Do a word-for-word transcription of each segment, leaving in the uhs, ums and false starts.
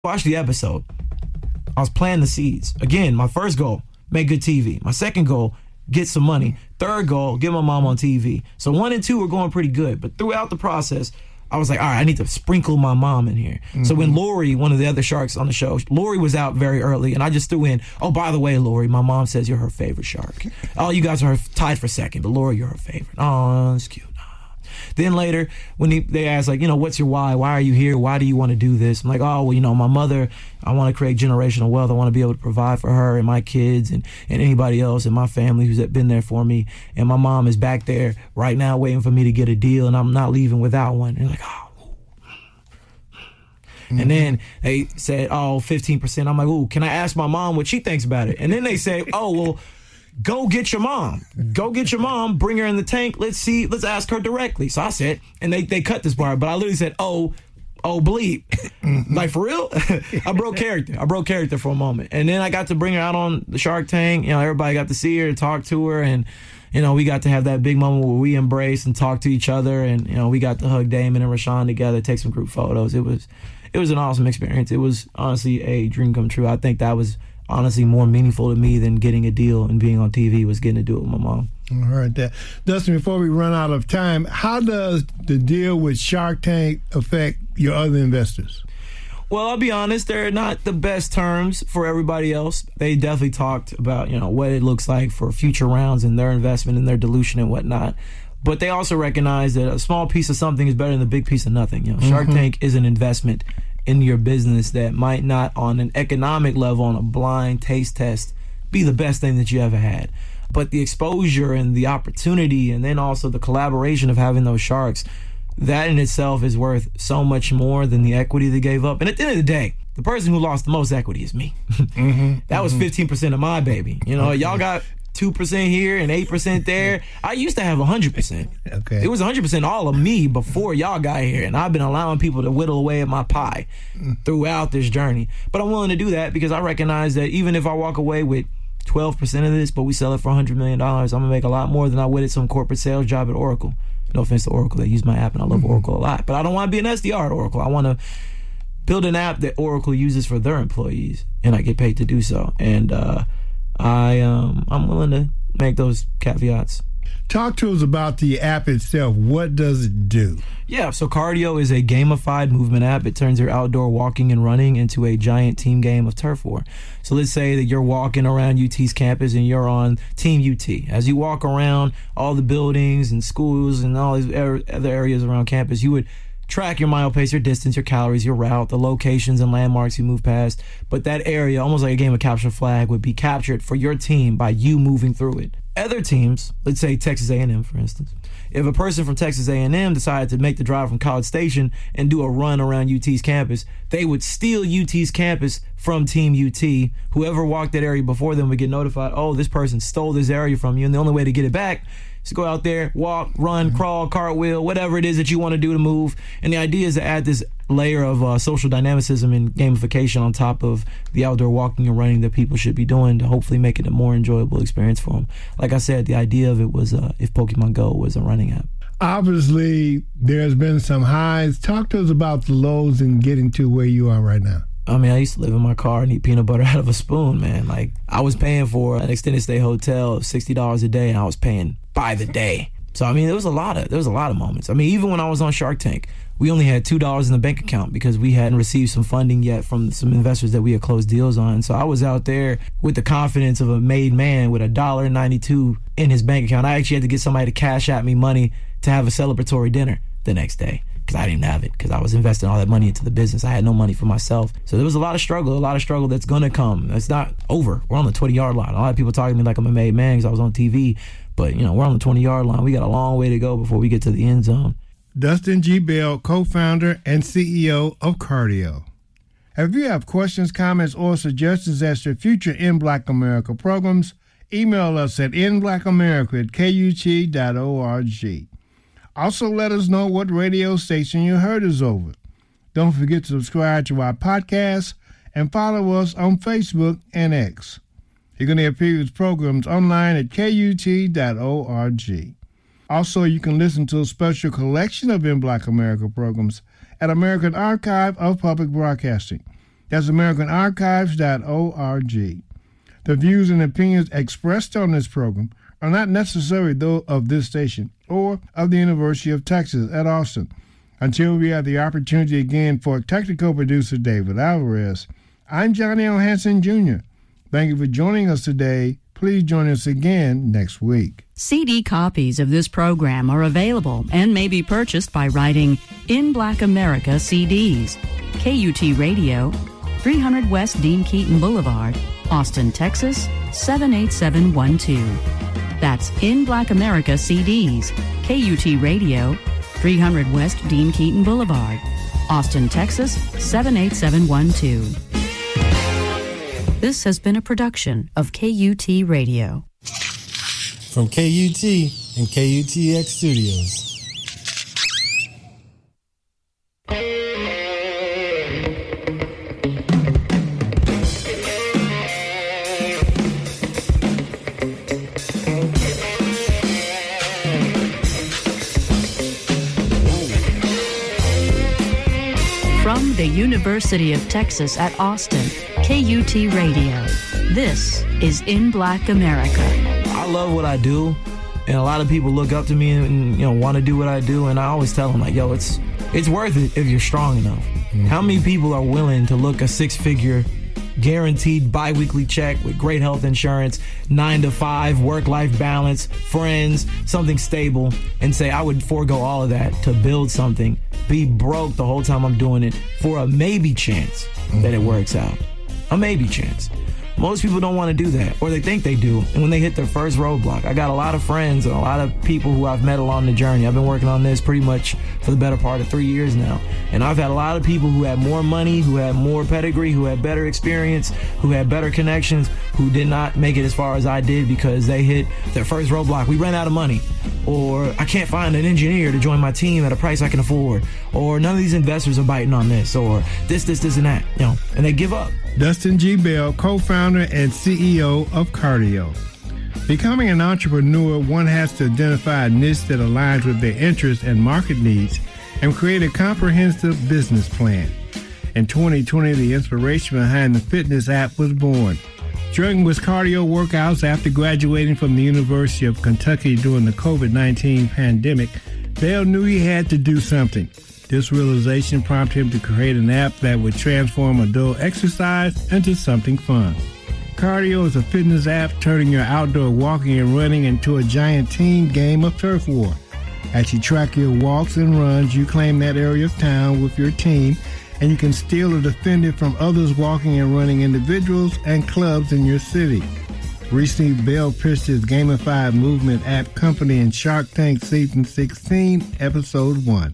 Watch the episode. I was planting the seeds. Again, my first goal, make good T V. My second goal, get some money. Third goal, get my mom on T V. So one and two were going pretty good. But throughout the process, I was like, all right, I need to sprinkle my mom in here. Mm-hmm. So when Lori, one of the other sharks on the show, Lori was out very early, and I just threw in, oh, by the way, Lori, my mom says you're her favorite shark. Oh, you guys are tied for second, but Lori, you're her favorite. Oh, that's cute. Then later, when he, they asked, like, you know, what's your why? Why are you here? Why do you want to do this? I'm like, oh, well, you know, my mother, I want to create generational wealth. I want to be able to provide for her and my kids and, and anybody else in my family who's been there for me. And my mom is back there right now waiting for me to get a deal, and I'm not leaving without one. And like, oh. Mm-hmm. And then they said, oh, fifteen percent. I'm like, ooh, can I ask my mom what she thinks about it? And then they say, oh, well, go get your mom. Go get your mom. Bring her in the tank. Let's see. Let's ask her directly. So I said, and they, they cut this part, but I literally said, oh, oh, bleep. Mm-hmm. Like, for real? I broke character. I broke character for a moment. And then I got to bring her out on the Shark Tank. You know, everybody got to see her and talk to her. And, you know, we got to have that big moment where we embraced and talked to each other. And, you know, we got to hug Damon and Rashawn together, take some group photos. It was, it was an awesome experience. It was honestly a dream come true. I think that was honestly more meaningful to me than getting a deal and being on T V was getting to do it with my mom. All right, that. Dustin, before we run out of time, how does the deal with Shark Tank affect your other investors? Well, I'll be honest, they're not the best terms for everybody else. They definitely talked about, you know, what it looks like for future rounds and their investment and their dilution and whatnot. But they also recognize that a small piece of something is better than a big piece of nothing. You know, Shark mm-hmm. Tank is an investment in your business that might not, on an economic level, on a blind taste test, be the best thing that you ever had. But the exposure and the opportunity, and then also the collaboration of having those sharks, that in itself is worth so much more than the equity they gave up. And at the end of the day, the person who lost the most equity is me. Mm-hmm, that mm-hmm. was fifteen percent of my baby. You know, okay. Y'all got two percent here and eight percent there. I used to have one hundred percent. Okay. It was one hundred percent all of me before y'all got here, and I've been allowing people to whittle away at my pie throughout this journey. But I'm willing to do that because I recognize that even if I walk away with twelve percent of this, but we sell it for one hundred million dollars, I'm going to make a lot more than I would at some corporate sales job at Oracle. No offense to Oracle. They use my app, and I love mm-hmm. Oracle a lot. But I don't want to be an S D R at Oracle. I want to build an app that Oracle uses for their employees, and I get paid to do so. And uh, I, um, I'm willing to make those caveats. Talk to us about the app itself. What does it do? Yeah, so Cardio is a gamified movement app. It turns your outdoor walking and running into a giant team game of turf war. So let's say that you're walking around U T's campus and you're on Team U T. As you walk around all the buildings and schools and all these other areas around campus, you would track your mile pace, your distance, your calories, your route, the locations and landmarks you move past. But that area, almost like a game of capture the flag, would be captured for your team by you moving through it. Other teams, let's say Texas A and M, for instance, if a person from Texas A and M decided to make the drive from College Station and do a run around U T's campus, they would steal U T's campus from Team U T. Whoever walked that area before them would get notified, oh, this person stole this area from you, and the only way to get it back is to go out there, walk, run, mm-hmm. crawl, cartwheel, whatever it is that you want to do to move. And the idea is to add this layer of uh, social dynamicism and gamification on top of the outdoor walking and running that people should be doing to hopefully make it a more enjoyable experience for them. Like I said, the idea of it was uh, if Pokemon Go was a running app. Obviously, there's been some highs. Talk to us about the lows and getting to where you are right now. I mean, I used to live in my car and eat peanut butter out of a spoon, man. Like, I was paying for an extended stay hotel of sixty dollars a day, and I was paying by the day. So, I mean, there was a lot of there was a lot of moments. I mean, even when I was on Shark Tank, we only had two dollars in the bank account because we hadn't received some funding yet from some investors that we had closed deals on. So I was out there with the confidence of a made man with a dollar ninety-two in his bank account. I actually had to get somebody to cash out me money to have a celebratory dinner the next day because I didn't have it because I was investing all that money into the business. I had no money for myself. So there was a lot of struggle, a lot of struggle that's going to come. It's not over. We're on the twenty-yard line. A lot of people talking to me like I'm a made man because I was on T V. But, you know, we're on the twenty-yard line. We got a long way to go before we get to the end zone. Dustin G. Bell, co-founder and C E O of Cardio. If you have questions, comments, or suggestions as to future In Black America programs, email us at in black america at k u t dot org. Also, let us know what radio station you heard us over. Don't forget to subscribe to our podcast and follow us on Facebook and X. You can hear previous programs online at k u t dot org. Also, you can listen to a special collection of In Black America programs at American Archive of Public Broadcasting. That's american archives dot org. The views and opinions expressed on this program are not necessarily those of this station or of the University of Texas at Austin. Until we have the opportunity again for technical producer David Alvarez, I'm Johnny L. Hanson, Junior Thank you for joining us today. Please join us again next week. C D copies of this program are available and may be purchased by writing In Black America C Ds, K U T Radio, three hundred West Dean Keaton Boulevard, Austin, Texas, seven eight seven one two. That's In Black America C Ds, K U T Radio, three hundred West Dean Keaton Boulevard, Austin, Texas, seven eight seven one two. This has been a production of K U T Radio. From K U T and K U T X Studios. From the University of Texas at Austin, K U T Radio. This is In Black America. I love what I do, and a lot of people look up to me and, you know, want to do what I do, and I always tell them, like, yo, it's it's worth it if you're strong enough. Mm-hmm. How many people are willing to look a six-figure guaranteed bi-weekly check with great health insurance, nine to five, work-life balance, friends, something stable, and say I would forego all of that to build something, be broke the whole time I'm doing it for a maybe chance mm-hmm. that it works out. A maybe chance. Most people don't want to do that, or they think they do. And when they hit their first roadblock, I got a lot of friends and a lot of people who I've met along the journey. I've been working on this pretty much for the better part of three years now. And I've had a lot of people who had more money, who had more pedigree, who had better experience, who had better connections, who did not make it as far as I did because they hit their first roadblock. We ran out of money. Or I can't find an engineer to join my team at a price I can afford. Or none of these investors are biting on this. Or this, this, this, and that. You know, and they give up. Dustin G. Bell, co-founder and C E O of Cardio. Becoming an entrepreneur, one has to identify a niche that aligns with their interests and market needs and create a comprehensive business plan. In twenty twenty, the inspiration behind the fitness app was born. Struggling with cardio workouts after graduating from the University of Kentucky during the covid nineteen pandemic, Bell knew he had to do something. This realization prompted him to create an app that would transform adult exercise into something fun. Cardio is a fitness app turning your outdoor walking and running into a giant team game of turf war. As you track your walks and runs, you claim that area of town with your team, and you can steal or defend it from others walking and running individuals and clubs in your city. Recently, Bell pitched his gamified movement app company in Shark Tank Season sixteen, Episode one.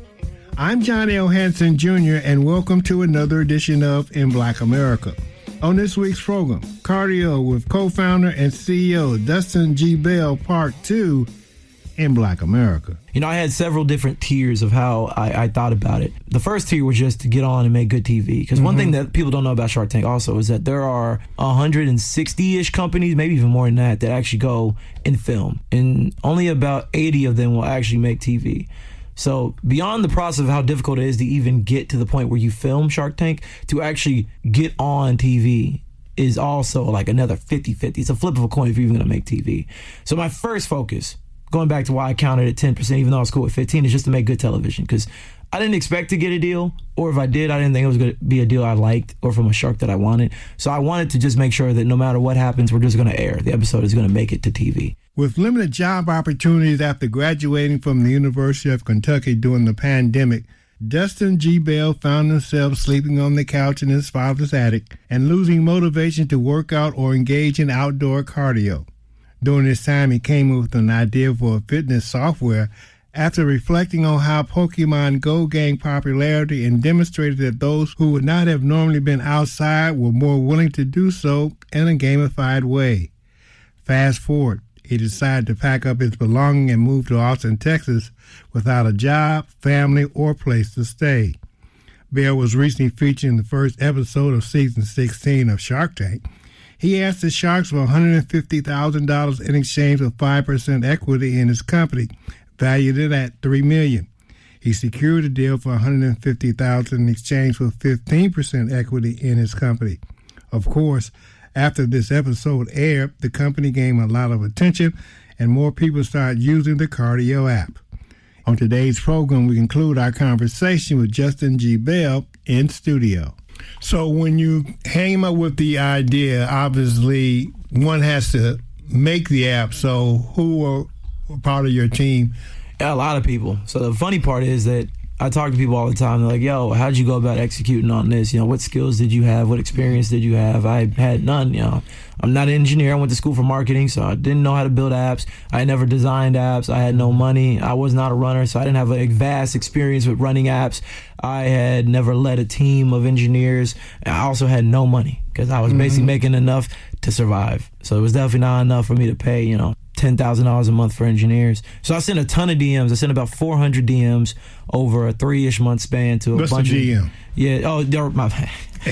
I'm John L. Hanson, Junior, and welcome to another edition of In Black America. On this week's program, Cardio with co-founder and C E O Dustin G. Bell, Part two, In Black America. You know, I had several different tiers of how I, I thought about it. The first tier was just to get on and make good T V. Because mm-hmm. one thing that people don't know about Shark Tank also is that there are one hundred sixty-ish companies, maybe even more than that, that actually go and film. And only about eighty of them will actually make T V. So beyond the process of how difficult it is to even get to the point where you film Shark Tank, to actually get on T V is also like another fifty-fifty. It's a flip of a coin if you're even going to make T V. So my first focus, going back to why I counted at ten percent, even though I was cool at fifteen, is just to make good television. Because I didn't expect to get a deal, or if I did, I didn't think it was going to be a deal I liked or from a shark that I wanted. So I wanted to just make sure that no matter what happens, we're just going to air. The episode is going to make it to T V. With limited job opportunities after graduating from the University of Kentucky during the pandemic, Dustin G. Bell found himself sleeping on the couch in his father's attic and losing motivation to work out or engage in outdoor cardio. During this time, he came up with an idea for a fitness software after reflecting on how Pokemon Go gained popularity and demonstrated that those who would not have normally been outside were more willing to do so in a gamified way. Fast forward, he decided to pack up his belongings and move to Austin, Texas, without a job, family, or place to stay. Bell was recently featured in the first episode of Season sixteen of Shark Tank. He asked the Sharks for one hundred fifty thousand dollars in exchange for five percent equity in his company, valued it at three million dollars. He secured a deal for one hundred fifty thousand dollars in exchange for fifteen percent equity in his company. Of course, after this episode aired, the company gained a lot of attention and more people started using the Cardio app. On today's program, we conclude our conversation with Justin G. Bell in studio. So when you came up with the idea, obviously one has to make the app. So who were part of your team? Yeah, a lot of people. So the funny part is that I talk to people all the time. They're like, yo, how'd you go about executing on this? You know, what skills did you have? What experience did you have? I had none, you know. I'm not an engineer. I went to school for marketing, so I didn't know how to build apps. I never designed apps. I had no money. I was not a runner, so I didn't have a vast experience with running apps. I had never led a team of engineers. I also had no money because I was mm-hmm. basically making enough to survive. So it was definitely not enough for me to pay, you know, ten thousand dollars a month for engineers. So I sent a ton of D Ms. I sent about four hundred D Ms over a three-ish month span to a What's bunch a G M? of... Yeah, oh, my,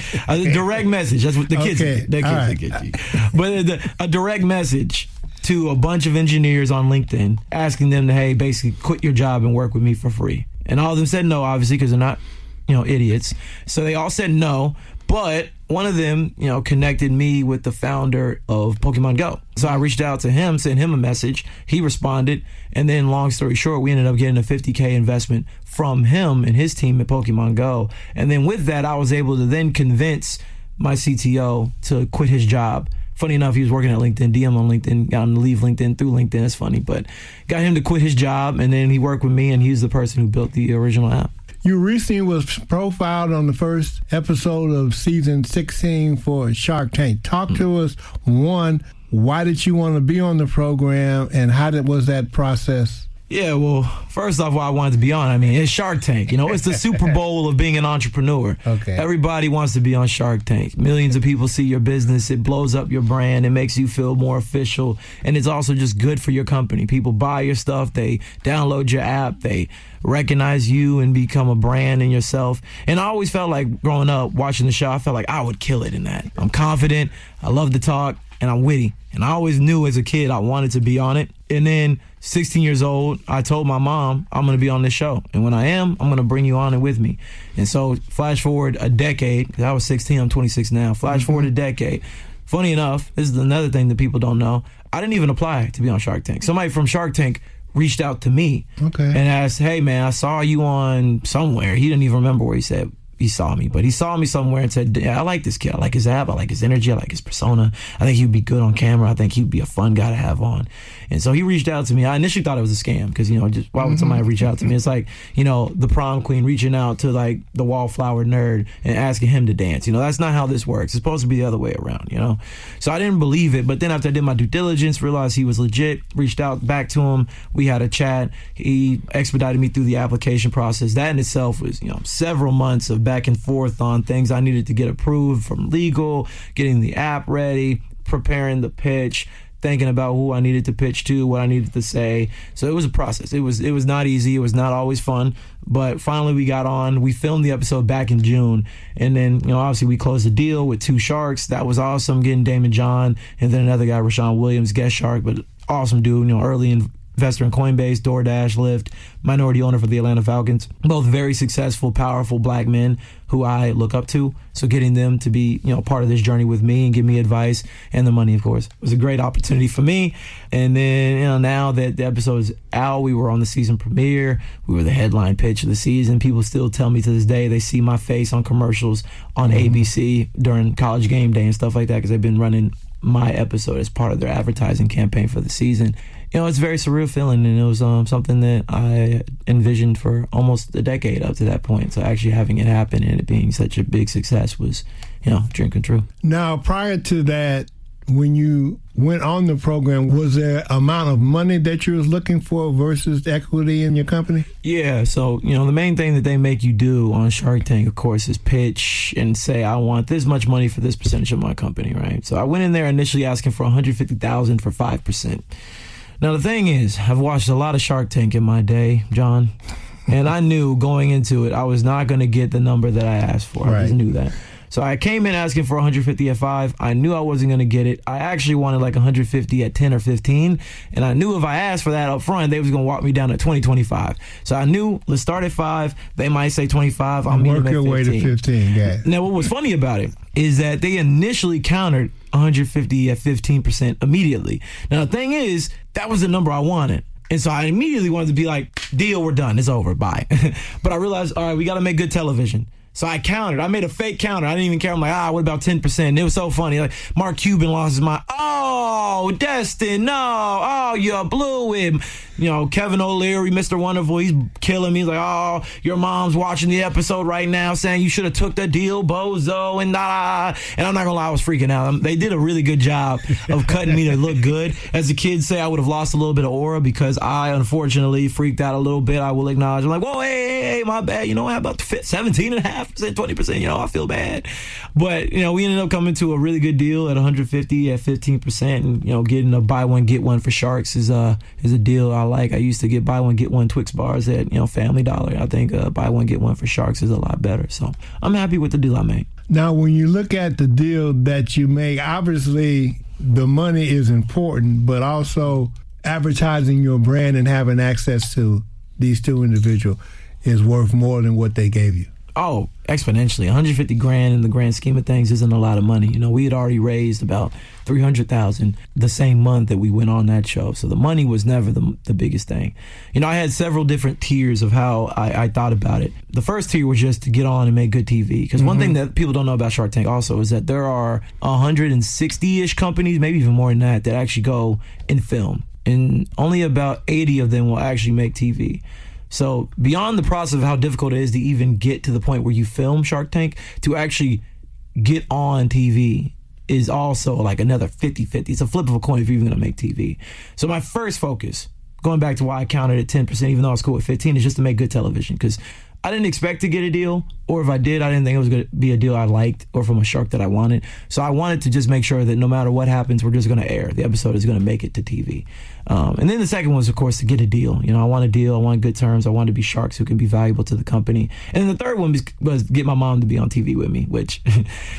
a direct message. That's what the kids okay. get. The kids right. get you. But a, a direct message to a bunch of engineers on LinkedIn asking them to, hey, basically quit your job and work with me for free. And all of them said no, obviously, because they're not, you know, idiots. So they all said no. But one of them, you know, connected me with the founder of Pokemon Go. So I reached out to him, sent him a message. He responded. And then long story short, we ended up getting a fifty K investment from him and his team at Pokemon Go. And then with that, I was able to then convince my C T O to quit his job. Funny enough, he was working at LinkedIn, D M on LinkedIn, got him to leave LinkedIn through LinkedIn. That's funny, but got him to quit his job. And then he worked with me, and he's the person who built the original app. You recently was profiled on the first episode of season sixteen for Shark Tank. Talk mm-hmm. to us, one, why did you want to be on the program, and how did, was that process? Yeah, well, first off, why I wanted to be on, I mean, it's Shark Tank. You know, it's the Super Bowl of being an entrepreneur. Okay. Everybody wants to be on Shark Tank. Millions of people see your business. It blows up your brand. It makes you feel more official. And it's also just good for your company. People buy your stuff. They download your app. They recognize you and become a brand in yourself. And I always felt like growing up, watching the show, I felt like I would kill it in that. I'm confident. I love to talk. And I'm witty. And I always knew as a kid I wanted to be on it. And then sixteen years old, I told my mom, I'm going to be on this show. And when I am, I'm going to bring you on it with me. And so flash forward a decade, because I was sixteen, I'm twenty-six now. Flash mm-hmm. forward a decade. Funny enough, this is another thing that people don't know. I didn't even apply to be on Shark Tank. Somebody from Shark Tank reached out to me okay. and asked, hey, man, I saw you on somewhere. He didn't even remember where he said he saw me, but he saw me somewhere and said, yeah, I like this kid. I like his app. I like his energy. I like his persona. I think he'd be good on camera. I think he'd be a fun guy to have on. And so he reached out to me. I initially thought it was a scam because, you know, just why would mm-hmm. somebody reach out to me? It's like, you know, the prom queen reaching out to like the wallflower nerd and asking him to dance. You know, that's not how this works. It's supposed to be the other way around, you know? So I didn't believe it. But then after I did my due diligence, realized he was legit, reached out back to him. We had a chat. He expedited me through the application process. That in itself was, you know, several months of back and forth on things I needed to get approved from legal, getting the app ready, preparing the pitch, thinking about who I needed to pitch to, what I needed to say. So it was a process. It was it was not easy. It was not always fun. But finally we got on. We filmed the episode back in June. And then, you know, obviously we closed the deal with two sharks. That was awesome, getting Damon John and then another guy, Rashawn Williams, guest shark, but awesome dude, you know, early in investor in Coinbase, DoorDash, Lyft, minority owner for the Atlanta Falcons. Both very successful, powerful black men who I look up to. So getting them to be, you know, part of this journey with me and give me advice and the money, of course, was a great opportunity for me. And then, you know, now that the episode is out, we were on the season premiere. We were the headline pitch of the season. People still tell me to this day they see my face on commercials on mm-hmm. A B C during College Game Day and stuff like that because they've been running my episode as part of their advertising campaign for the season. You know, it's a very surreal feeling, and it was um, something that I envisioned for almost a decade up to that point. So actually having it happen and it being such a big success was, you know, dream come true. Now, prior to that, when you went on the program, was there amount of money that you was looking for versus equity in your company? Yeah, so, you know, the main thing that they make you do on Shark Tank, of course, is pitch and say, I want this much money for this percentage of my company, right? So I went in there initially asking for one hundred fifty thousand dollars for five percent. Now, the thing is, I've watched a lot of Shark Tank in my day, John, and I knew going into it, I was not going to get the number that I asked for. Right. I just knew that. So I came in asking for one hundred fifty at five. I knew I wasn't going to get it. I actually wanted like one hundred fifty at ten or fifteen. And I knew if I asked for that up front, they was going to walk me down to twenty, twenty-five. So I knew, let's start at five. They might say twenty-five. I'll meet them at fifteen. Work your way to fifteen, yeah. Now, what was funny about it is that they initially countered one hundred fifty at fifteen percent immediately. Now, the thing is, that was the number I wanted. And so I immediately wanted to be like, deal, we're done. It's over. Bye. But I realized, all right, we got to make good television. So I countered. I made a fake counter. I didn't even care. I'm like, ah, what about ten percent? And it was so funny. Like, Mark Cuban lost his mind. Oh, Destin, no. Oh, you blew him. You know, Kevin O'Leary, Mister Wonderful, he's killing me. He's like, oh, your mom's watching the episode right now saying you should have took the deal, bozo, and da. And I'm not going to lie, I was freaking out. They did a really good job of cutting me to look good. As the kids say, I would have lost a little bit of aura because I, unfortunately, freaked out a little bit. I will acknowledge. I'm like, whoa, hey, hey, hey, my bad. You know, how about seventeen and a half percent, twenty percent? You know, I feel bad. But, you know, we ended up coming to a really good deal at one hundred fifty at fifteen percent. And, you know, getting a buy one, get one for Sharks is a, is a deal I like. I used to get buy one, get one Twix bars at, you know, Family Dollar. I think uh, buy one, get one for Sharks is a lot better. So I'm happy with the deal I made. Now, when you look at the deal that you make, obviously the money is important, but also advertising your brand and having access to these two individuals is worth more than what they gave you. Oh, exponentially. one hundred fifty grand in the grand scheme of things isn't a lot of money. You know, we had already raised about three hundred thousand the same month that we went on that show. So the money was never the the biggest thing. You know, I had several different tiers of how I, I thought about it. The first tier was just to get on and make good T V. Because mm-hmm. one thing that people don't know about Shark Tank also is that there are one hundred sixty-ish companies, maybe even more than that, that actually go and film. And only about eighty of them will actually make T V. So beyond the process of how difficult it is to even get to the point where you film Shark Tank, to actually get on T V is also like another fifty-fifty. It's a flip of a coin if you're even going to make T V. So my first focus, going back to why I counted at ten percent, even though I was cool with fifteen, is just to make good television. Because I didn't expect to get a deal, or if I did, I didn't think it was going to be a deal I liked or from a shark that I wanted. So I wanted to just make sure that no matter what happens, we're just going to air. The episode is going to make it to T V. Um, and then the second one was, of course, to get a deal. You know, I want a deal. I want good terms. I want to be sharks who can be valuable to the company. And then the third one was, was get my mom to be on T V with me, which uh,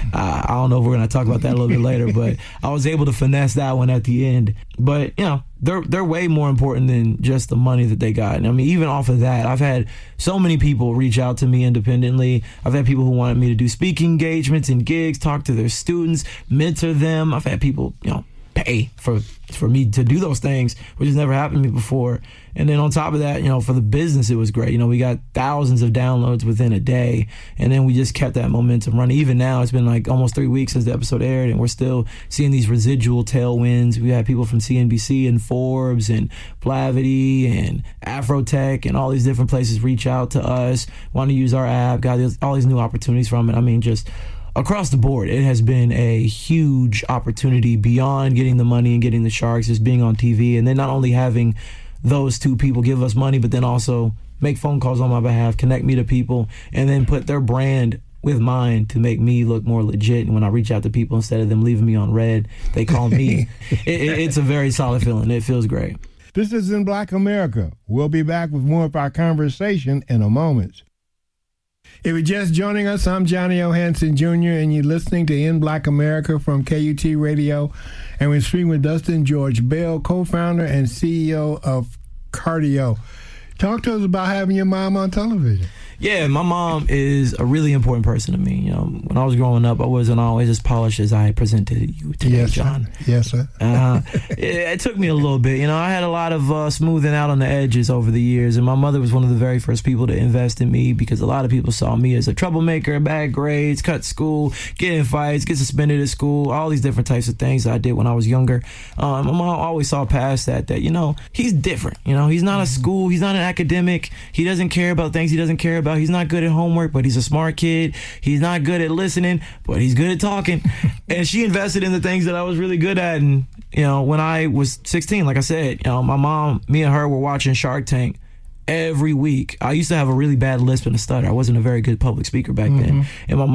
I don't know if we're going to talk about that a little bit later, but I was able to finesse that one at the end. But, you know, they're they're way more important than just the money that they got. And I mean, even off of that, I've had so many people reach out to me independently. I've had people who wanted me to do speaking engagements and gigs, talk to their students, mentor them. I've had people, you know, pay for for me to do those things, which has never happened to me before. And then on top of that, you know, for the business, it was great. You know, we got thousands of downloads within a day, and then we just kept that momentum running. Even now, it's been like almost three weeks since the episode aired, and we're still seeing these residual tailwinds. We had people from C N B C and Forbes and Blavity and Afrotech and all these different places reach out to us, want to use our app, got these, all these new opportunities from it. I mean, just across the board, it has been a huge opportunity beyond getting the money and getting the sharks, just being on T V, and then not only having those two people give us money, but then also make phone calls on my behalf, connect me to people, and then put their brand with mine to make me look more legit. And when I reach out to people, instead of them leaving me on red, they call me. it, it, it's a very solid feeling. It feels great. This is In Black America. We'll be back with more of our conversation in a moment. If you're just joining us, I'm Johnny O. Hanson Junior, and you're listening to In Black America from K U T Radio. And we're speaking with Dustin George Bell, co-founder and C E O of Cardio. Talk to us about having your mom on television. Yeah, my mom is a really important person to me. You know, when I was growing up, I wasn't always as polished as I presented you today, yes, John. Sir. Yes, sir. uh, it, it took me a little bit. You know, I had a lot of uh, smoothing out on the edges over the years, and my mother was one of the very first people to invest in me because a lot of people saw me as a troublemaker, bad grades, cut school, get in fights, get suspended at school, all these different types of things that I did when I was younger. Um, my mom always saw past that, that, you know, he's different. You know, he's not a school, he's not an academic, he doesn't care about things he doesn't care about, he's not good at homework, but he's a smart kid. He's not good at listening, but he's good at talking. And she invested in the things that I was really good at. And, you know, when I was sixteen, like I said, you know, my mom, me and her were watching Shark Tank every week. I used to have a really bad lisp and a stutter. I wasn't a very good public speaker back mm-hmm. then. And my mother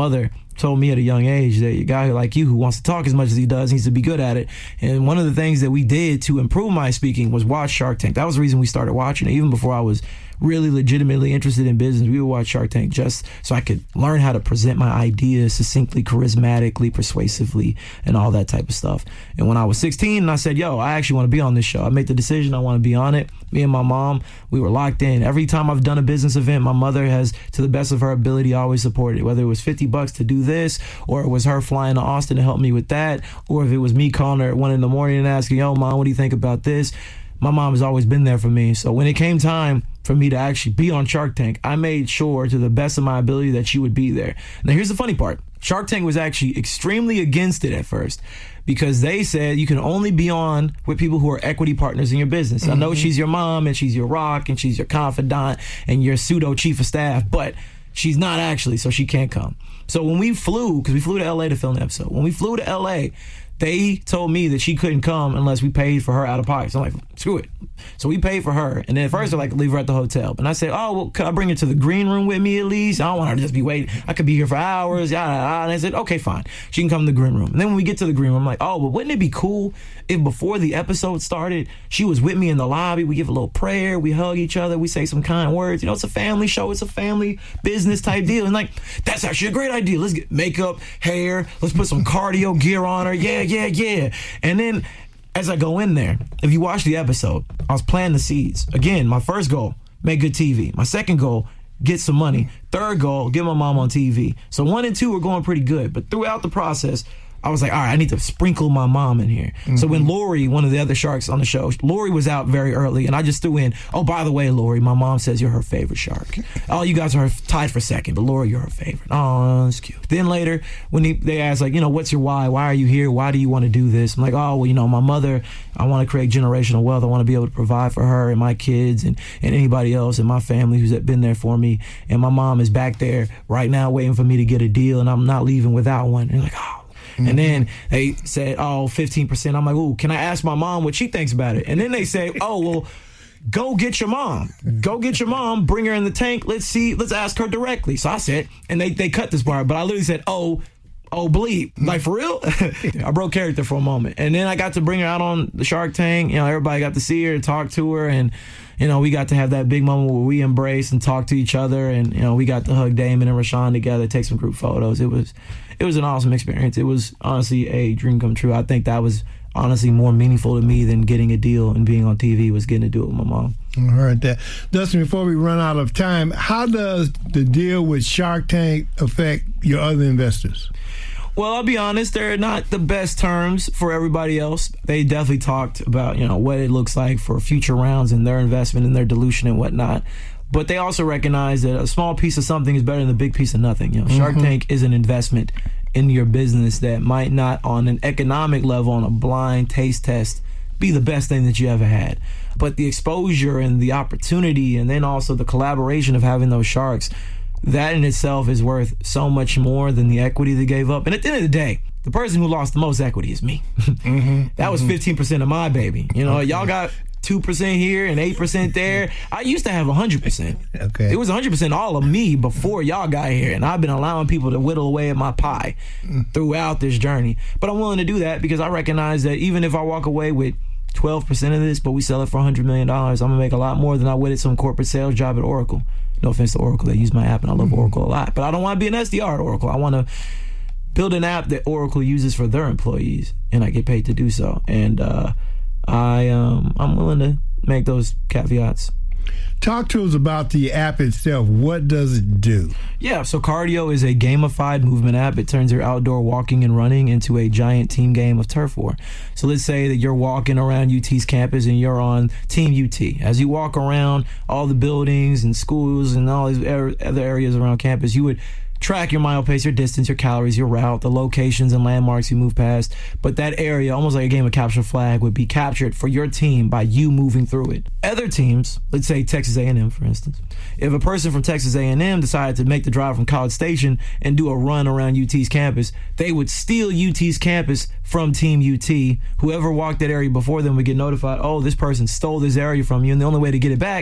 told me at a young age that a guy like you who wants to talk as much as he does needs to be good at it. And one of the things that we did to improve my speaking was watch Shark Tank. That was the reason we started watching it. Even before I was really legitimately interested in business, we would watch Shark Tank just so I could learn how to present my ideas succinctly, charismatically, persuasively, and all that type of stuff. And when I was sixteen, and I said, yo, I actually want to be on this show. I made the decision I want to be on it. Me and my mom, we were locked in. Every time I've done a business event, my mother has, to the best of her ability, always supported it. Whether it was fifty bucks to do this, or it was her flying to Austin to help me with that, or if it was me calling her at one in the morning and asking, yo, Mom, what do you think about this? My mom has always been there for me. So when it came time for me to actually be on Shark Tank, I made sure to the best of my ability that she would be there. Now, here's the funny part. Shark Tank was actually extremely against it at first because they said you can only be on with people who are equity partners in your business. Mm-hmm. I know she's your mom and she's your rock and she's your confidant and your pseudo chief of staff, but she's not actually, so she can't come. So when we flew, because we flew to L A to film the episode, when we flew to L A, they told me that she couldn't come unless we paid for her out of pocket. So I'm like, screw it. So we paid for her. And then at first they're like, leave her at the hotel. But I said, oh, well, could I bring her to the green room with me at least? I don't want her to just be waiting. I could be here for hours. Yada, yada. And I said, okay, fine. She can come to the green room. And then when we get to the green room, I'm like, oh, but wouldn't it be cool if before the episode started, she was with me in the lobby? We give a little prayer. We hug each other. We say some kind words. You know, it's a family show. It's a family business type deal. And like, that's actually a great idea. Let's get makeup, hair. Let's put some cardio gear on her. Yeah, yeah, yeah. And then as I go in there, if you watch the episode, I was planting the seeds. Again, my first goal, make good T V. My second goal, get some money. Third goal, get my mom on T V. So one and two were going pretty good. But throughout the process, I was like, all right, I need to sprinkle my mom in here. Mm-hmm. So when Lori, one of the other sharks on the show, Lori was out very early, and I just threw in, oh, by the way, Lori, my mom says you're her favorite shark. Oh, you guys are tied for second, but Lori, you're her favorite. Oh, that's cute. Then later, when he, they asked, like, you know, what's your why? Why are you here? Why do you want to do this? I'm like, oh, well, you know, my mother, I want to create generational wealth. I want to be able to provide for her and my kids and, and anybody else in my family who's been there for me. And my mom is back there right now waiting for me to get a deal, and I'm not leaving without one. And like, oh. And then they said, oh, fifteen percent. I'm like, ooh, can I ask my mom what she thinks about it? And then they say, oh, well, go get your mom. Go get your mom. Bring her in the tank. Let's see. Let's ask her directly. So I said, and they, they cut this part, but I literally said, oh, oh, bleep. Like, for real? I broke character for a moment. And then I got to bring her out on the Shark Tank. You know, everybody got to see her, talk to her, and you know, we got to have that big moment where we embrace and talk to each other, and you know, we got to hug Damon and Rashawn together, take some group photos. It was, it was an awesome experience. It was honestly a dream come true. I think that was honestly more meaningful to me than getting a deal and being on T V was getting to do it with my mom. I heard that. Dustin, before we run out of time, how does the deal with Shark Tank affect your other investors? Well, I'll be honest, they're not the best terms for everybody else. They definitely talked about, you know, what it looks like for future rounds and their investment and their dilution and whatnot. But they also recognize that a small piece of something is better than a big piece of nothing. You know, Shark mm-hmm. Tank is an investment in your business that might not, on an economic level, on a blind taste test, be the best thing that you ever had. But the exposure and the opportunity, and then also the collaboration of having those sharks, that in itself is worth so much more than the equity they gave up. And at the end of the day, the person who lost the most equity is me. mm-hmm, that was mm-hmm. fifteen percent of my baby. You know, okay. Y'all got two percent here and eight percent there. I used to have one hundred percent. Okay. It was one hundred percent all of me before y'all got here. And I've been allowing people to whittle away at my pie mm. throughout this journey. But I'm willing to do that because I recognize that even if I walk away with twelve percent of this, but we sell it for one hundred million dollars, I'm going to make a lot more than I would at some corporate sales job at Oracle. No offense to Oracle. They use my app, and I love mm-hmm. Oracle a lot. But I don't want to be an S D R at Oracle. I want to build an app that Oracle uses for their employees, and I get paid to do so. And uh, I, um, I'm willing to make those caveats. Talk to us about the app itself. What does it do? Yeah, so Cardio is a gamified movement app. It turns your outdoor walking and running into a giant team game of turf war. So let's say that you're walking around U T's campus and you're on Team U T. As you walk around all the buildings and schools and all these other areas around campus, you would track your mile pace, your distance, your calories, your route, the locations and landmarks you move past. But that area, almost like a game of capture flag, would be captured for your team by you moving through it. Other teams, let's say Texas A and M, for instance, if a person from Texas A and M decided to make the drive from College Station and do a run around U T's campus, they would steal U T's campus from Team U T. Whoever walked that area before them would get notified, oh, this person stole this area from you, and the only way to get it back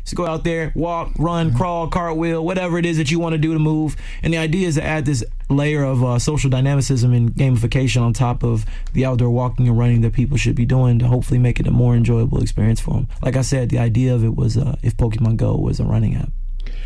Just go out there, walk, run, mm-hmm. crawl, cartwheel, whatever it is that you want to do to move. And the idea is to add this layer of uh, social dynamicism and gamification on top of the outdoor walking and running that people should be doing to hopefully make it a more enjoyable experience for them. Like I said, the idea of it was uh, if Pokemon Go was a running app.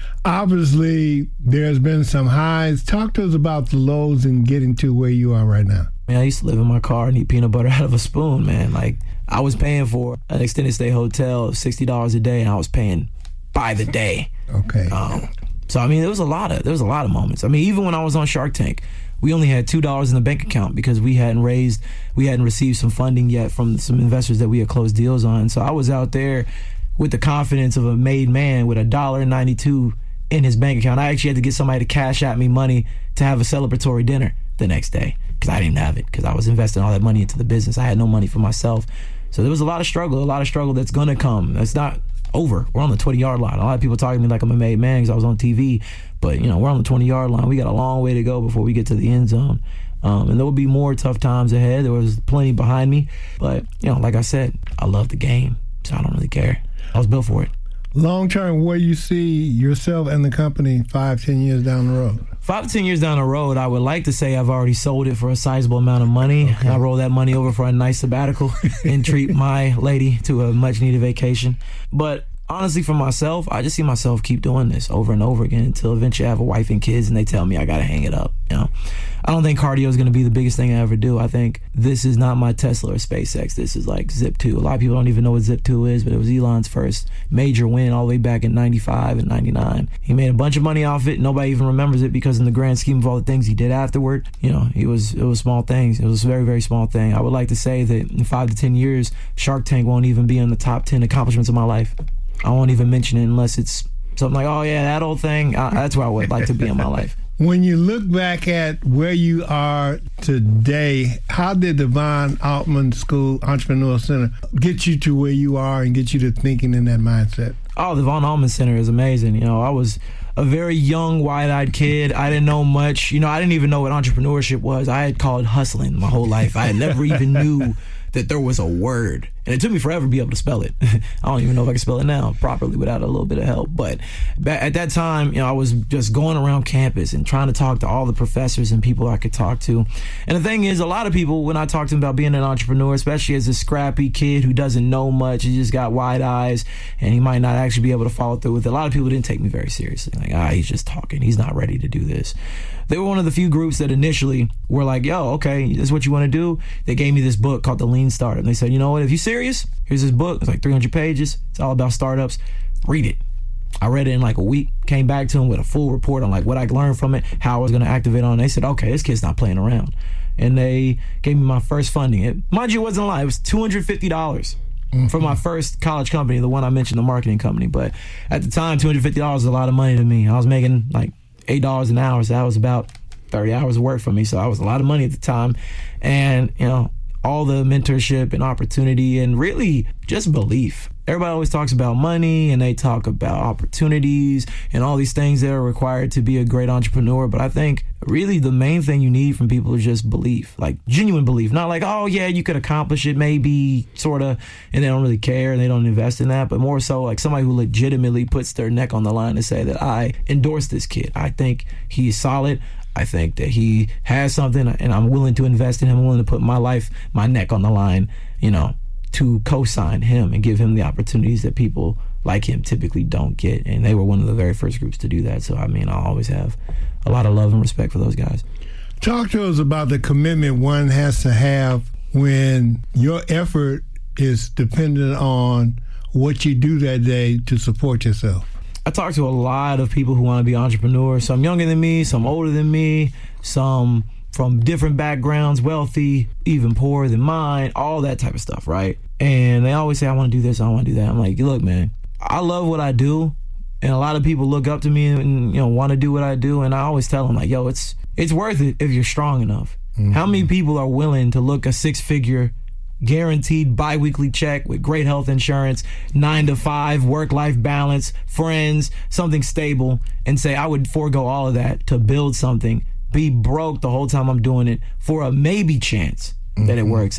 Obviously, there's been some highs. Talk to us about the lows and getting to where you are right now. Man, I used to live in my car and eat peanut butter out of a spoon, man. Like, I was paying for an extended stay hotel of sixty dollars a day, and I was paying by the day. Okay. Um, so, I mean, there was a lot of there was a lot of moments. I mean, even when I was on Shark Tank, we only had two dollars in the bank account because we hadn't raised, we hadn't received some funding yet from some investors that we had closed deals on. So I was out there with the confidence of a made man with a dollar ninety-two in his bank account. I actually had to get somebody to cash out me money to have a celebratory dinner the next day because I didn't have it because I was investing all that money into the business. I had no money for myself. So there was a lot of struggle, a lot of struggle that's going to come. It's not over. We're on the twenty-yard line. A lot of people talk to me like I'm a made man because I was on T V. But, you know, we're on the twenty-yard line. We got a long way to go before we get to the end zone. Um, and there will be more tough times ahead. There was plenty behind me. But, you know, like I said, I love the game, so I don't really care. I was built for it. Long term, where you see yourself and the company five, ten years down the road? Five to ten years down the road, I would like to say I've already sold it for a sizable amount of money. Okay. I roll that money over for a nice sabbatical and treat my lady to a much-needed vacation. But honestly, for myself, I just see myself keep doing this over and over again until eventually I have a wife and kids and they tell me I gotta hang it up. You know, I don't think cardio is gonna be the biggest thing I ever do. I think this is not my Tesla or SpaceX. This is like Zip two. A lot of people don't even know what Zip two is, but it was Elon's first major win all the way back in ninety-five and ninety-nine. He made a bunch of money off it. Nobody even remembers it because in the grand scheme of all the things he did afterward, you know, it was it was small things. It was a very, very small thing. I would like to say that in five to ten years, Shark Tank won't even be in the top ten accomplishments of my life. I won't even mention it unless it's something like, oh yeah, that old thing. I, that's where I would like to be in my life. When you look back at where you are today, how did the Von Altman School Entrepreneurial Center get you to where you are and get you to thinking in that mindset? Oh, the Von Altman Center is amazing. You know, I was a very young, wide-eyed kid. I didn't know much. You know, I didn't even know what entrepreneurship was. I had called hustling my whole life. I had never even knew that there was a word. And it took me forever to be able to spell it. I don't even know if I can spell it now properly without a little bit of help. But at that time, you know, I was just going around campus and trying to talk to all the professors and people I could talk to. And the thing is, a lot of people, when I talk to them about being an entrepreneur, especially as a scrappy kid who doesn't know much, he just got wide eyes and he might not actually be able to follow through with it. A lot of people didn't take me very seriously. Like, ah, he's just talking. He's not ready to do this. They were one of the few groups that initially were like, yo, okay, this is what you want to do? They gave me this book called The Lean Startup. And they said, you know what, if you're serious, here's this book. It's like three hundred pages. It's all about startups. Read it. I read it in like a week, came back to them with a full report on like what I learned from it, how I was going to activate on it. They said, okay, this kid's not playing around. And they gave me my first funding. It, mind you, it wasn't a lot. It was two hundred fifty dollars. Mm-hmm. For my first college company, the one I mentioned, the marketing company. But at the time, two hundred fifty dollars was a lot of money to me. I was making like eight dollars an hour, so that was about thirty hours of work for me. So that was a lot of money at the time. And, you know, all the mentorship and opportunity and really just belief. Everybody always talks about money and they talk about opportunities and all these things that are required to be a great entrepreneur. But I think really the main thing you need from people is just belief, like genuine belief. Not like, oh yeah, you could accomplish it maybe, sort of, and they don't really care and they don't invest in that. But more so like somebody who legitimately puts their neck on the line to say that I endorse this kid. I think he's solid. I think that he has something and I'm willing to invest in him. I'm willing to put my life, my neck on the line, you know, to co-sign him and give him the opportunities that people like him typically don't get. And they were one of the very first groups to do that. So, I mean, I always have a lot of love and respect for those guys. Talk to us about the commitment one has to have when your effort is dependent on what you do that day to support yourself. I talk to a lot of people who want to be entrepreneurs, some younger than me, some older than me, some from different backgrounds, wealthy, even poorer than mine, all that type of stuff, right? And they always say, I want to do this, I want to do that. I'm like, look, man, I love what I do, and a lot of people look up to me and, you know, want to do what I do, and I always tell them, like, yo, it's it's worth it if you're strong enough. Mm-hmm. How many people are willing to look a six-figure guaranteed bi-weekly check with great health insurance, nine to five, work-life balance, friends, something stable, and say I would forego all of that to build something, be broke the whole time I'm doing it for a maybe chance mm-hmm. that it works out?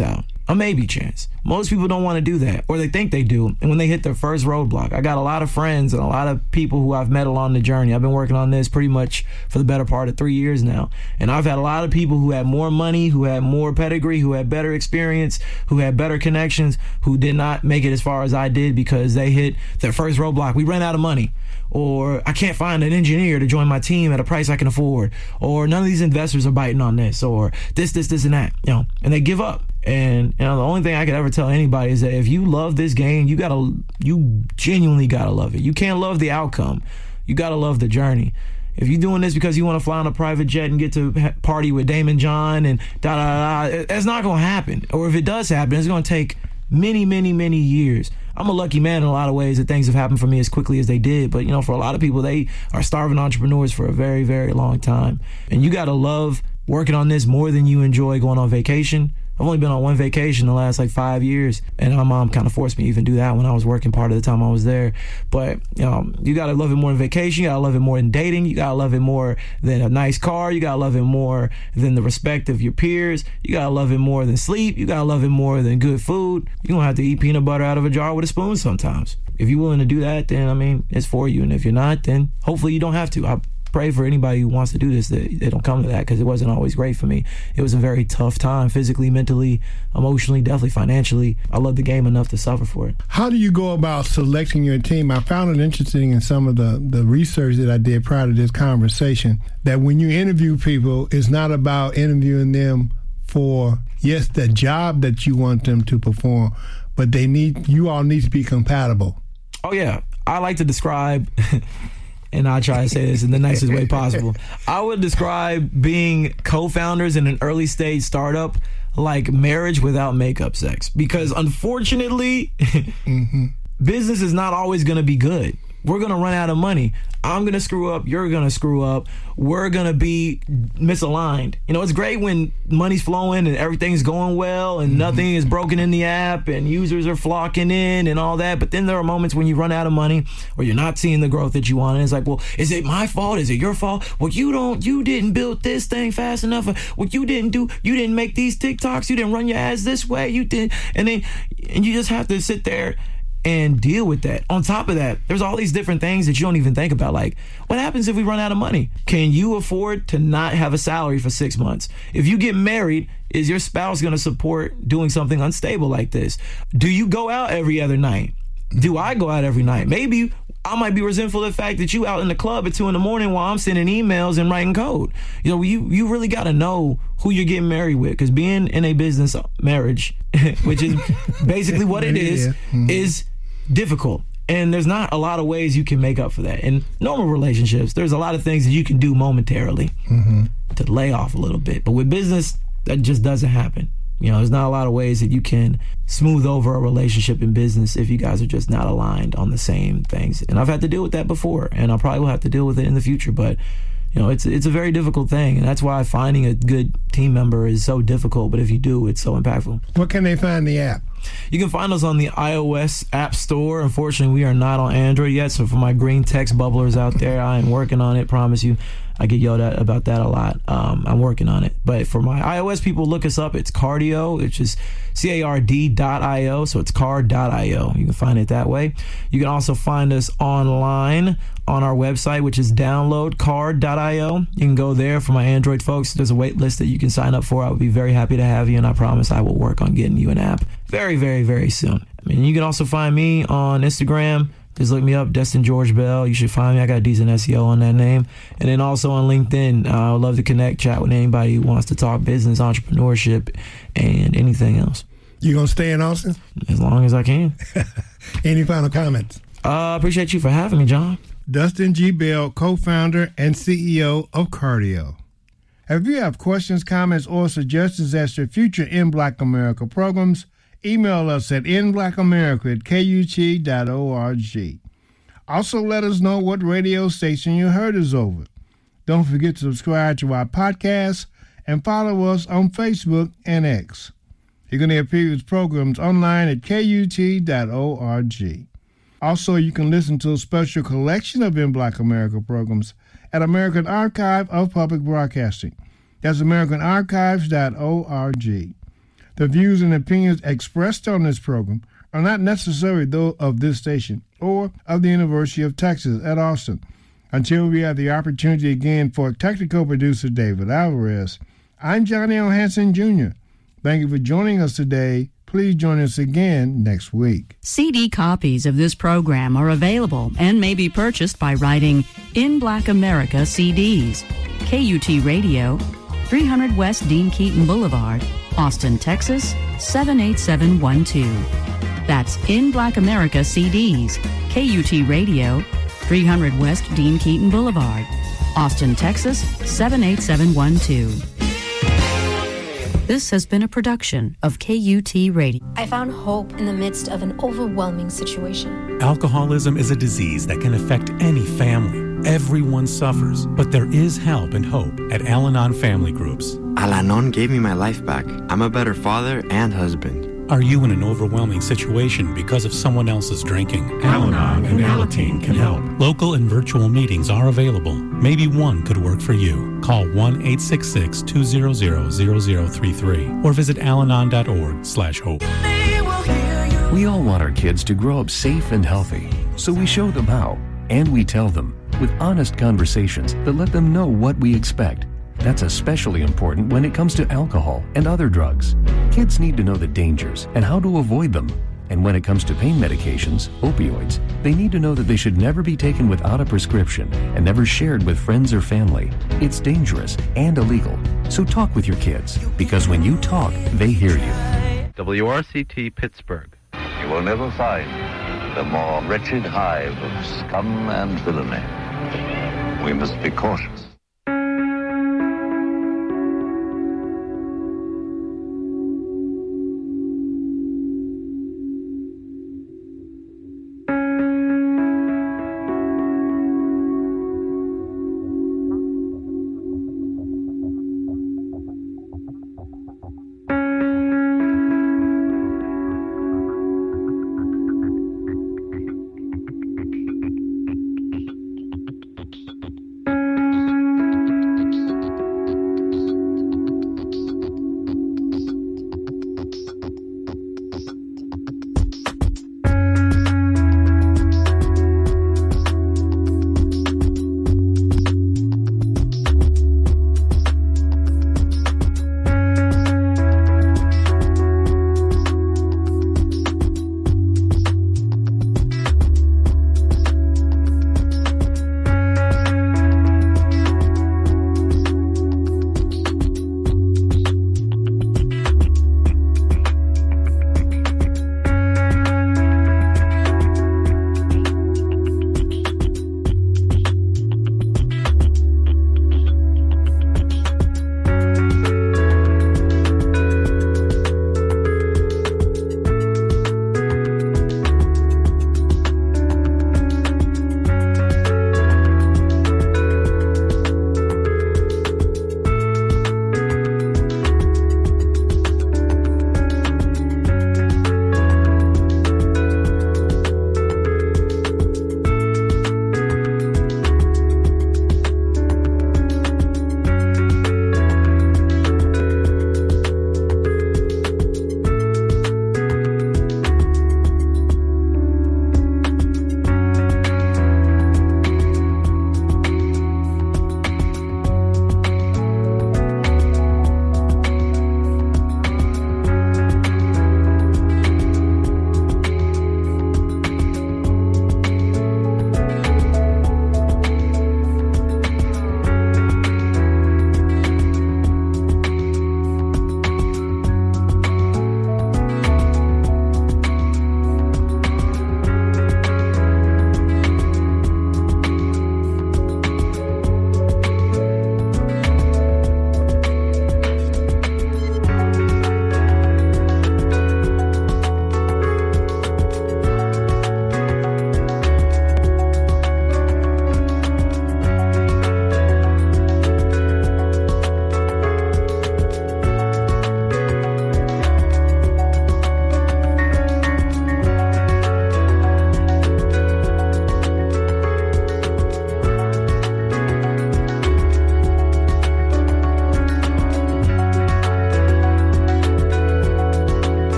a maybe chance. Most people don't want to do that, or they think they do. And when they hit their first roadblock, I got a lot of friends and a lot of people who I've met along the journey. I've been working on this pretty much for the better part of three years now. And I've had a lot of people who had more money, who had more pedigree, who had better experience, who had better connections, who did not make it as far as I did because they hit their first roadblock. We ran out of money. Or I can't find an engineer to join my team at a price I can afford. Or none of these investors are biting on this. Or this, this, this, and that. You know, and they give up. And you know, the only thing I could ever tell anybody is that if you love this game, you gotta, you genuinely gotta love it. You can't love the outcome. You gotta love the journey. If you're doing this because you want to fly on a private jet and get to party with Damon John and da da da, it's not gonna happen. Or if it does happen, it's gonna take many, many, many years. I'm a lucky man in a lot of ways that things have happened for me as quickly as they did. But, you know, for a lot of people, they are starving entrepreneurs for a very, very long time. And you got to love working on this more than you enjoy going on vacation. I've only been on one vacation the last like five years, and my mom kind of forced me to even do that when I was working part of the time I was there. But you know, you gotta love it more than vacation. You gotta love it more than dating. You gotta love it more than a nice car. You gotta love it more than the respect of your peers. You gotta love it more than sleep. You gotta love it more than good food. You're gonna have to eat peanut butter out of a jar with a spoon sometimes. If you're willing to do that, then I mean, it's for you. And if you're not, then hopefully you don't have to. I pray for anybody who wants to do this that they don't come to that, because it wasn't always great for me. It was a very tough time, physically, mentally, emotionally, definitely financially. I love the game enough to suffer for it. How do you go about selecting your team? I found it interesting in some of the, the research that I did prior to this conversation that when you interview people, it's not about interviewing them for, yes, the job that you want them to perform, but they need, you all need to be compatible. Oh, yeah. I like to describe... and I try to say this in the nicest way possible. I would describe being co-founders in an early stage startup like marriage without makeup sex. Because unfortunately, mm-hmm. business is not always going to be good. We're going to run out of money. I'm going to screw up. You're going to screw up. We're going to be misaligned. You know, it's great when money's flowing and everything's going well and mm-hmm. nothing is broken in the app and users are flocking in and all that. But then there are moments when you run out of money or you're not seeing the growth that you want. And it's like, well, is it my fault? Is it your fault? Well, you don't, you didn't build this thing fast enough. Well, you didn't do, you didn't make these TikToks. You didn't run your ads this way. You did. And then, and you just have to sit there and deal with that. On top of that, there's all these different things that you don't even think about. Like, what happens if we run out of money? Can you afford to not have a salary for six months? If you get married, is your spouse going to support doing something unstable like this? Do you go out every other night? Do I go out every night? Maybe I might be resentful of the fact that you out in the club at two in the morning while I'm sending emails and writing code. You know, you you really got to know who you're getting married with, because being in a business marriage, which is basically what it is, yeah. mm-hmm. is difficult. And there's not a lot of ways you can make up for that. In normal relationships, there's a lot of things that you can do momentarily mm-hmm. to lay off a little bit. But with business, that just doesn't happen. You know, there's not a lot of ways that you can smooth over a relationship in business if you guys are just not aligned on the same things. And I've had to deal with that before, and I probably will have to deal with it in the future. But, you know, it's it's a very difficult thing, and that's why finding a good team member is so difficult. But if you do, it's so impactful. What can they find the app? You can find us on the iOS App Store. Unfortunately, we are not on Android yet, so for my green text bubblers out there, I am working on it, promise you. I get yelled at about that a lot. Um, I'm working on it. But for my iOS people, look us up. It's Cardio, which is C A R D dot I O, so it's card dot I O. You can find it that way. You can also find us online on our website, which is download card dot I O. You can go there. For my Android folks, there's a wait list that you can sign up for. I would be very happy to have you, and I promise I will work on getting you an app very, very, very soon. I mean, you can also find me on Instagram. Just look me up, Destin George Bell. You should find me. I got decent S E O on that name. And then also on LinkedIn. Uh, I would love to connect, chat with anybody who wants to talk business, entrepreneurship, and anything else. You going to stay in Austin? As long as I can. Any final comments? I uh, appreciate you for having me, John. Dustin G. Bell, co-founder and C E O of Cardio. If you have questions, comments, or suggestions as to future In Black America programs, email us at in black america at K U T dot org. Also, let us know what radio station you heard us over. Don't forget to subscribe to our podcast and follow us on Facebook and X. You can hear previous programs online at K U T dot org. Also, you can listen to a special collection of In Black America programs at American Archive of Public Broadcasting. That's american archives dot org. The views and opinions expressed on this program are not necessarily those of this station or of the University of Texas at Austin. Until we have the opportunity again for technical producer David Alvarez, I'm Johnny L. Hanson Junior Thank you for joining us today. Please join us again next week. C D copies of this program are available and may be purchased by writing In Black America C Ds, K U T Radio, three hundred West Dean Keaton Boulevard, Austin, Texas, seven eight seven one two. That's In Black America C Ds, K U T Radio, three hundred West Dean Keaton Boulevard, Austin, Texas, seven eight seven one two. This has been a production of K U T Radio. I found hope in the midst of an overwhelming situation. Alcoholism is a disease that can affect any family. Everyone suffers, but there is help and hope at Al-Anon Family Groups. Al-Anon gave me my life back. I'm a better father and husband. Are you in an overwhelming situation because of someone else's drinking? Al-Anon and Alateen can help. Local and virtual meetings are available. Maybe one could work for you. Call one eight six six, two zero zero, zero zero three three or visit alanon.org slash hope. We all want our kids to grow up safe and healthy, so we show them how, and we tell them with honest conversations that let them know what we expect. That's especially important when it comes to alcohol and other drugs. Kids need to know the dangers and how to avoid them. And when it comes to pain medications, opioids, they need to know that they should never be taken without a prescription and never shared with friends or family. It's dangerous and illegal. So talk with your kids, because when you talk, they hear you. W R C T Pittsburgh. You will never find the more wretched hive of scum and villainy. We must be cautious.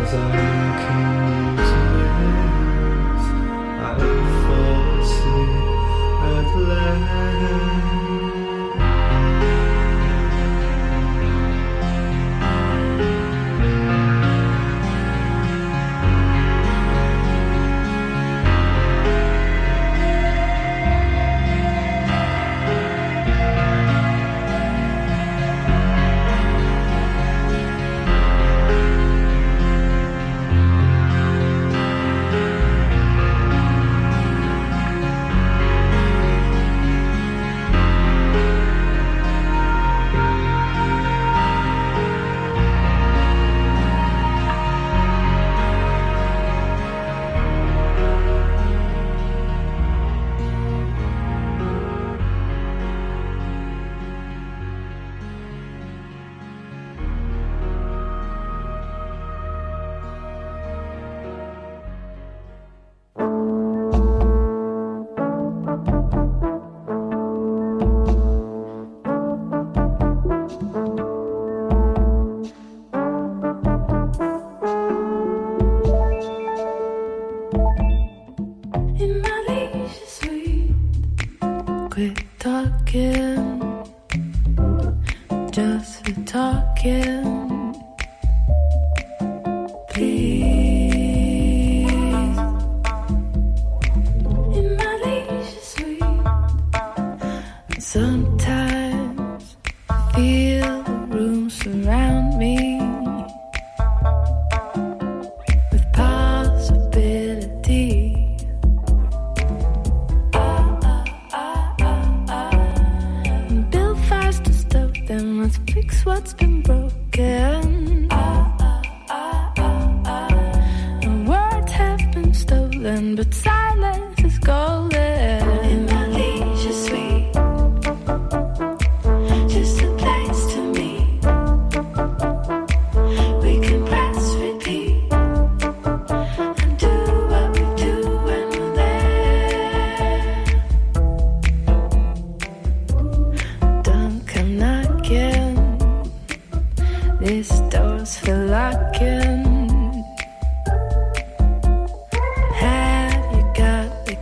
as I came to rest, I fall asleep at last. Have you got the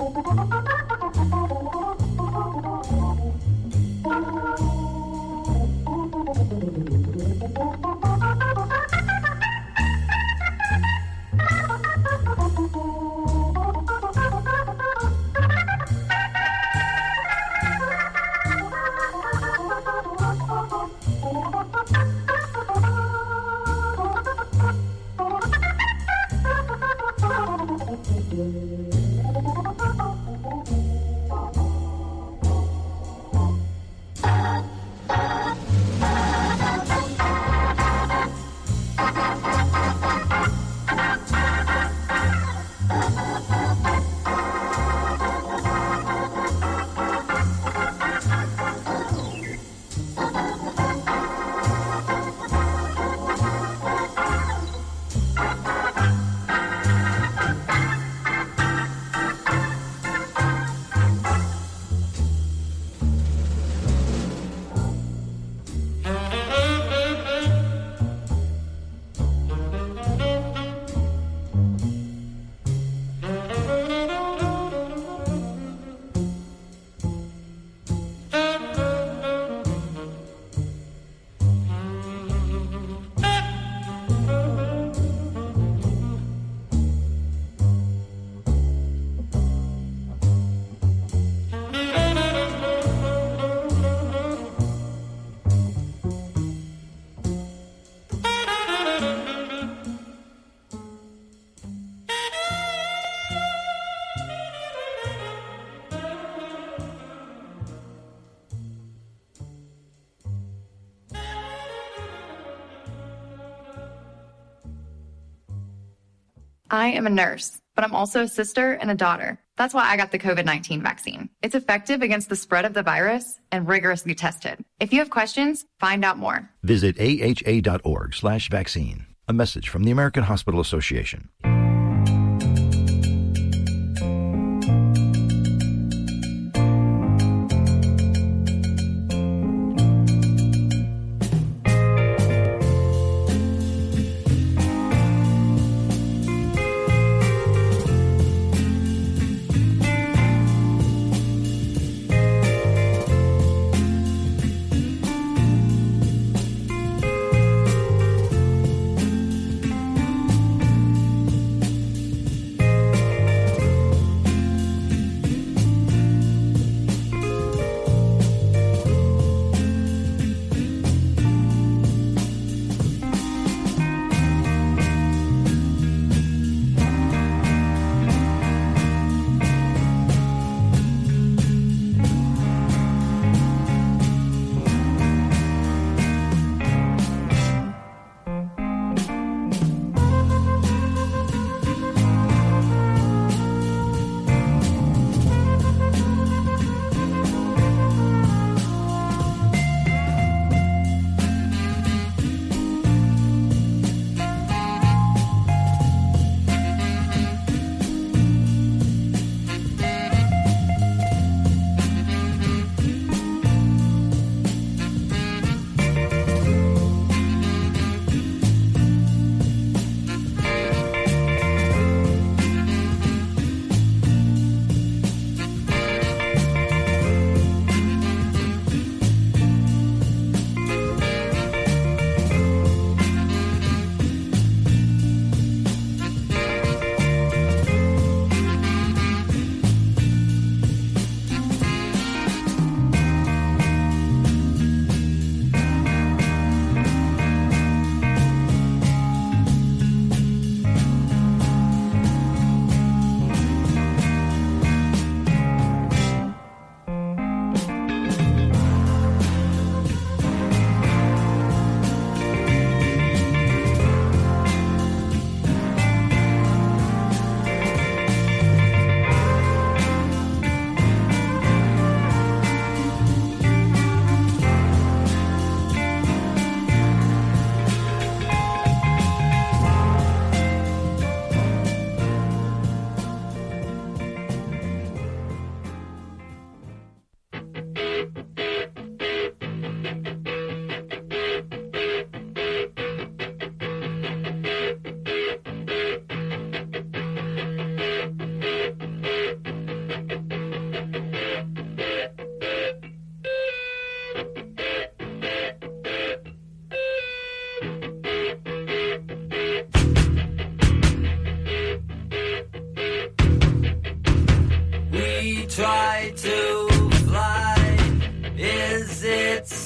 I am a nurse, but I'm also a sister and a daughter. That's why I got the COVID nineteen vaccine. It's effective against the spread of the virus and rigorously tested. If you have questions, find out more. Visit aha.org slash vaccine. A message from the American Hospital Association.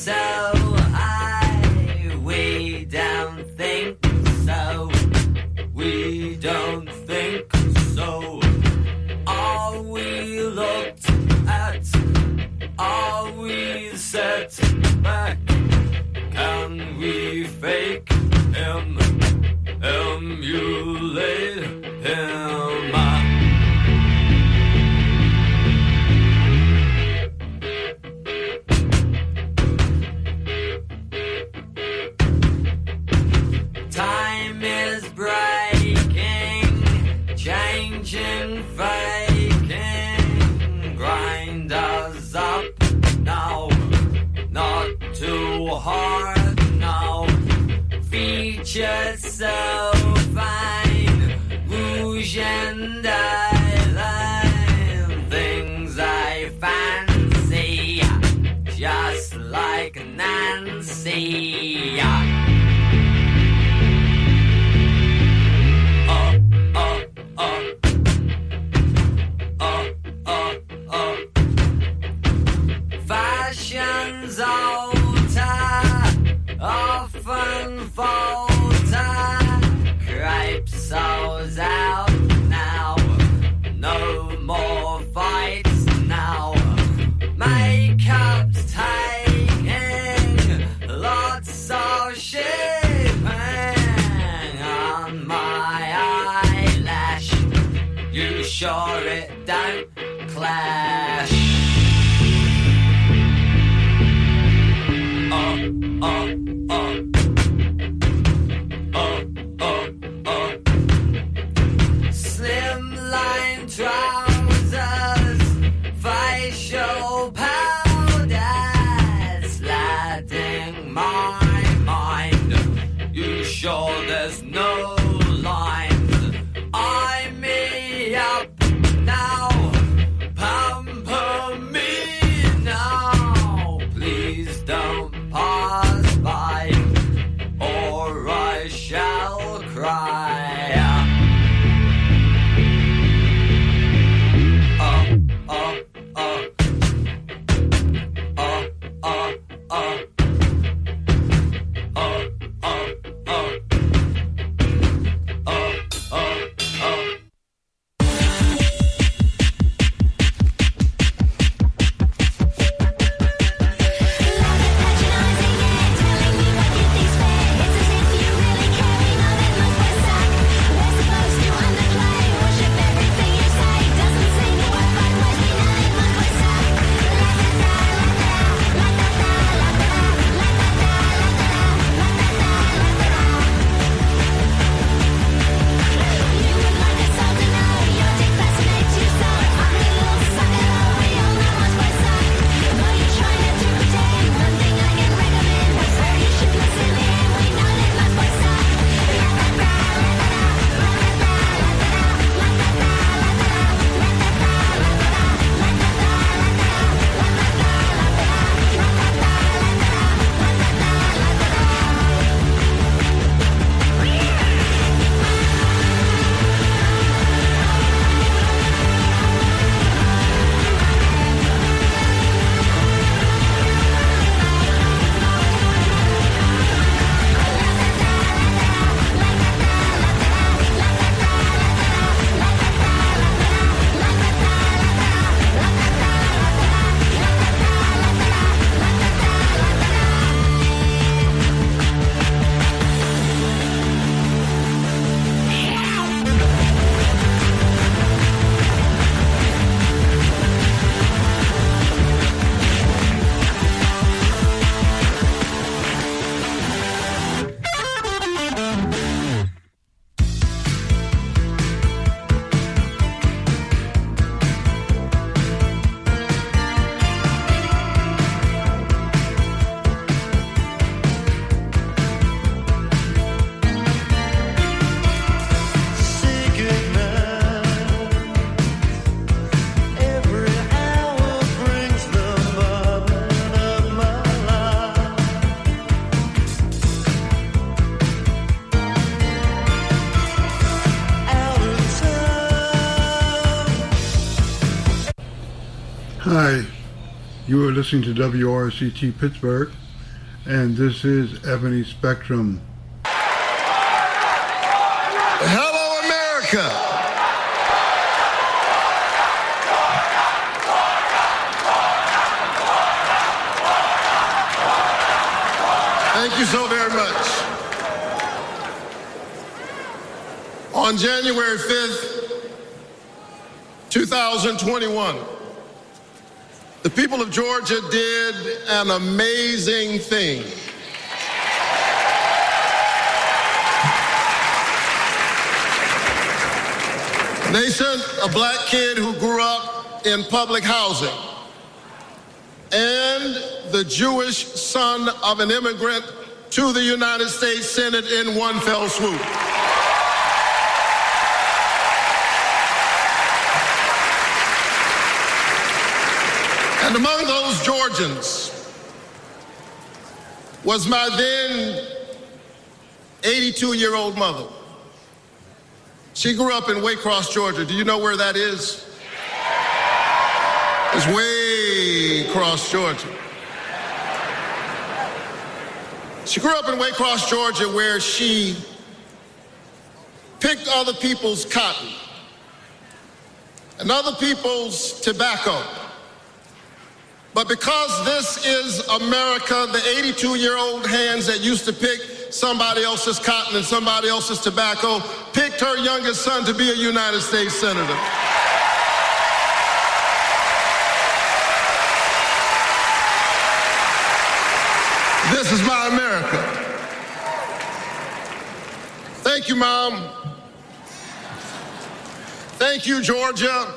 so high, we don't think so. We don't think so. Are we looked at? Are we set back? Can we fake him? Emulate him? Time is breaking, changing, faking. Grind us up now, not too hard now. Features so fine, rouge and eyeliner. Things I fancy, just like Nancy. Fashion's alter, often falter. Crepe sows out now, no more fights now. Makeup's taking lots of shipping on my eyelash. You sure it don't clash? Slimline trousers, facial powder, slapping my mind. You sure there's no lines? Eye me up now, pamper me now. Please don't pass by, or I shall cry. Hi, you are listening to W R C T Pittsburgh. and this is Ebony Spectrum. Hello, America. Thank you so very much. On January fifth, two thousand twenty-one, the people of Georgia did an amazing thing. They sent a black kid who grew up in public housing and the Jewish son of an immigrant to the United States Senate in one fell swoop. And among those Georgians was my then eighty-two-year-old mother. She grew up in Waycross, Georgia. Do you know where that is? It's Waycross, Georgia. She grew up in Waycross, Georgia, where she picked other people's cotton and other people's tobacco. But because this is America, the eighty-two-year-old hands that used to pick somebody else's cotton and somebody else's tobacco picked her youngest son to be a United States Senator. This is my America. Thank you, Mom. Thank you, Georgia.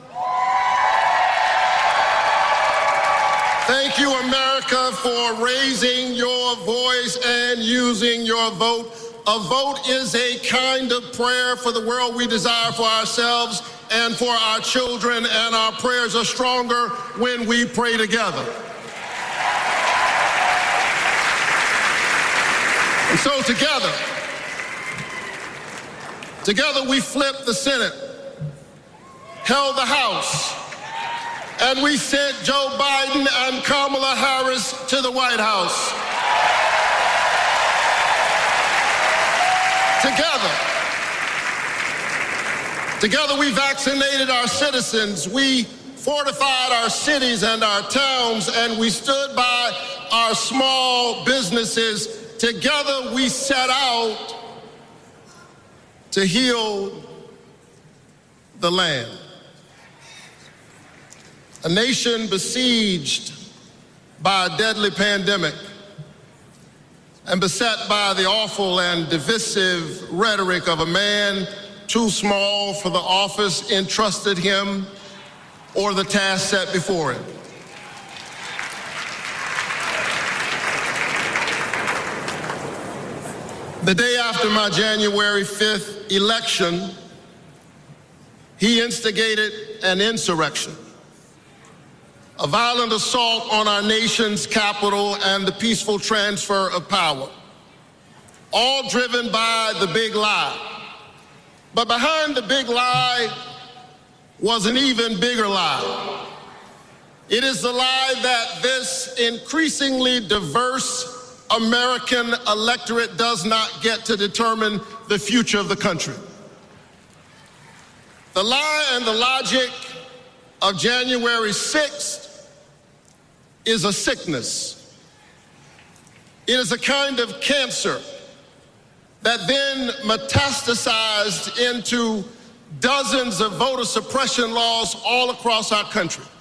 Thank you, America, for raising your voice and using your vote. A vote is a kind of prayer for the world we desire for ourselves and for our children, and our prayers are stronger when we pray together. And so together, together we flipped the Senate, held the House, and we sent Joe Biden and Kamala Harris to the White House. Together, together we vaccinated our citizens, we fortified our cities and our towns, and we stood by our small businesses. Together we set out to heal the land. A nation besieged by a deadly pandemic and beset by the awful and divisive rhetoric of a man too small for the office entrusted him or the task set before him. The day after my January fifth election, he instigated an insurrection, a violent assault on our nation's capital and the peaceful transfer of power, all driven by the big lie. But behind the big lie was an even bigger lie. It is the lie that this increasingly diverse American electorate does not get to determine the future of the country. The lie and the logic of January sixth is a sickness. It is a kind of cancer that then metastasized into dozens of voter suppression laws all across our country.